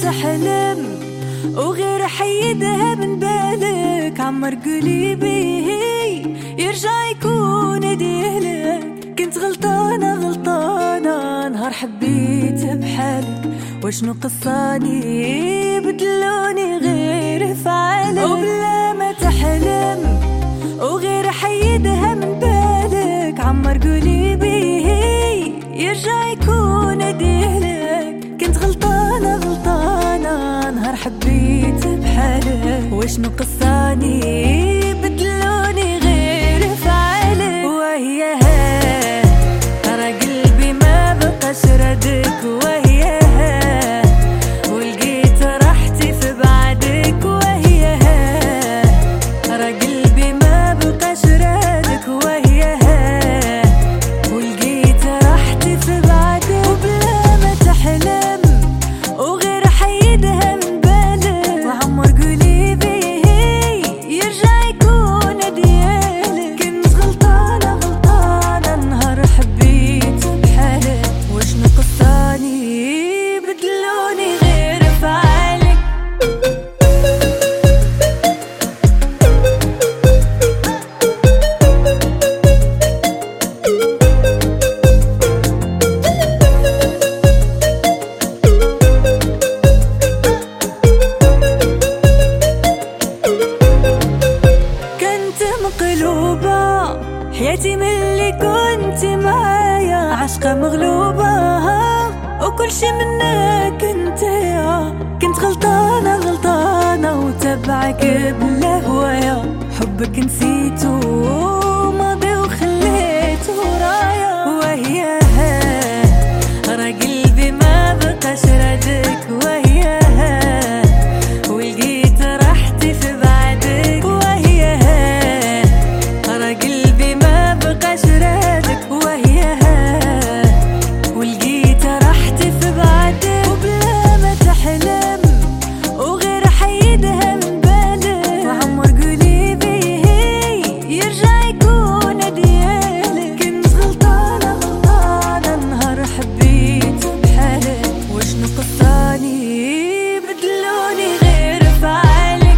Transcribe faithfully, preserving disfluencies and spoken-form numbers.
تحلم وغير حيدها من بالك، عمر قلبي يرجع يكون ديالك. كنت غلطانة غلطانة نهار حبيت بحالك، وشنو قصاني بدلوني غير فعالك. وبلا ما تحلم وغير حيدها من بالك، عمر قلبي يرجع يكون ديالك. كنت غلطانة غلطانة نهار حبيت بحالك، وشنو قصاني بدلوني غير فعالك. وهي ترى قلبي ما بقاش ردك، وهي ولقيت راحتي في بعدك. وهي ترى قلبي ما بقاش ردك، وهي ولقيت راحتي في بعدك. وبلا ما تحلم وغير حيدها من بالك، وعمر قلبي يرجع يكون ديالك. كنت غلطانة غلطانة نهار حبيت بحالك، وشنو قصاني بدلوني غير فعالك. كنت مقلوبة حياتي من اللي كنت معايا، عشقة مغلوبة وكل شي منك انت. كنت غلطانة غلطانة وتبعك بلا هوايا، حبك نسيته ماضي وخليته رايا. وهي راه قلبي ما بقاش ردك، وهي ولقيت راحتي في بعدك. وهي ترى قلبي ما بقاش رادك، وهي ولقيت راحتي في بعدك. وبلا ما تحلم وغير حيدها من بالك، وعمر قلبي يرجع يكون ديالك. كنت غلطانة غلطانة نهار حبيت بحالك، وشنو قصاني بدلوني غير فعالك.